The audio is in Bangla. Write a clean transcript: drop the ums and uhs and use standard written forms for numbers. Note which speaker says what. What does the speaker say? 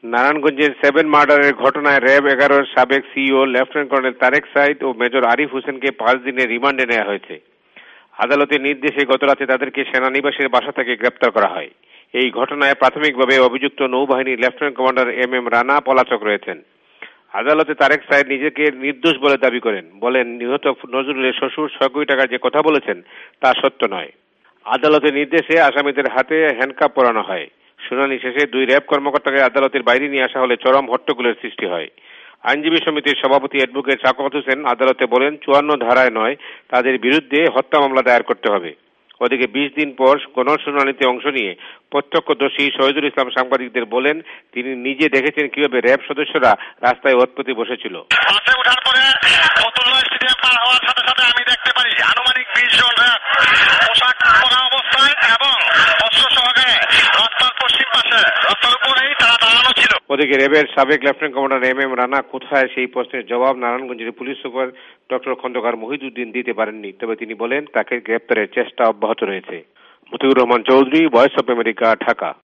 Speaker 1: নারায়ণগঞ্জের 7 মার্ডারের ঘটনায় র্যাব 11 সাবেক CEO lieutenant colonel Tarek Sayeed ও মেজর আরিফ হোসেনকে 5 দিনের রিমান্ডে নেওয়া হয়েছে। আদালতের নির্দেশে গতরাতে তাদেরকে সেনানিবাসের বাসা থেকে গ্রেপ্তার করা হয়। এই ঘটনায় প্রাথমিকভাবে অভিযুক্ত নৌবাহিনীর লেফটেন্যান্ট কমান্ডার এম রানা পলাতক রয়েছেন। আদালতে তারেক সাইদ নিজেকে নির্দোষ বলে দাবি করেন। বলেন, নিহত নজরুলের শ্বশুর 6 কোটি টাকা যে কথা বলেছেন তা সত্য নয়। আদালতের নির্দেশে আসামিদের হাতে হ্যান্ডকাপ পরানো হয়। শুনানি শেষে 2 র্যাব কর্মকর্তাকে আদালতের বাইরে নিয়ে আসা হলে চরম হট্টগোলের সৃষ্টি হয়। আইনজীবী সমিতির সভাপতি অ্যাডভোকেট সাখাওয়াত হোসেন আদালতে বলেন, 54 ধারায় নয়, তাদের বিরুদ্ধে হত্যা মামলা দায়ের করতে হবে। ওদিকে 20 দিন পর গণশুনানিতে অংশ নিয়ে প্রত্যক্ষদর্শী শহীদুল ইসলাম সাংবাদিকদের বলেন, তিনি নিজে দেখেছেন কিভাবে র্যাব সদস্যরা রাস্তায় ওতপ্রোতে বসেছিল।
Speaker 2: আমি দেখতে পারি আনুমানিক 20 জন র্যাব পোশাক পরা অবস্থায় এবং অস্ত্র সহকারে রাস্তার পশ্চিম পাশে রাস্তার উপরেই তারা দাঁড়ানো ছিল।
Speaker 1: ওদিকে র্যাবের সাবেক লেফটেন্যান্ট কমান্ডার এম রানা কোথায়, সেই প্রশ্নের জবাব নারায়ণগঞ্জের police super doctor Khondokar Mohiuddin দিতে পারেননি। তবে তিনি বলেন, তাকে গ্রেপ্তারের চেষ্টা অব্যাহত রয়েছে। Motiur Rahman Chowdhury, voice of America, Dhaka.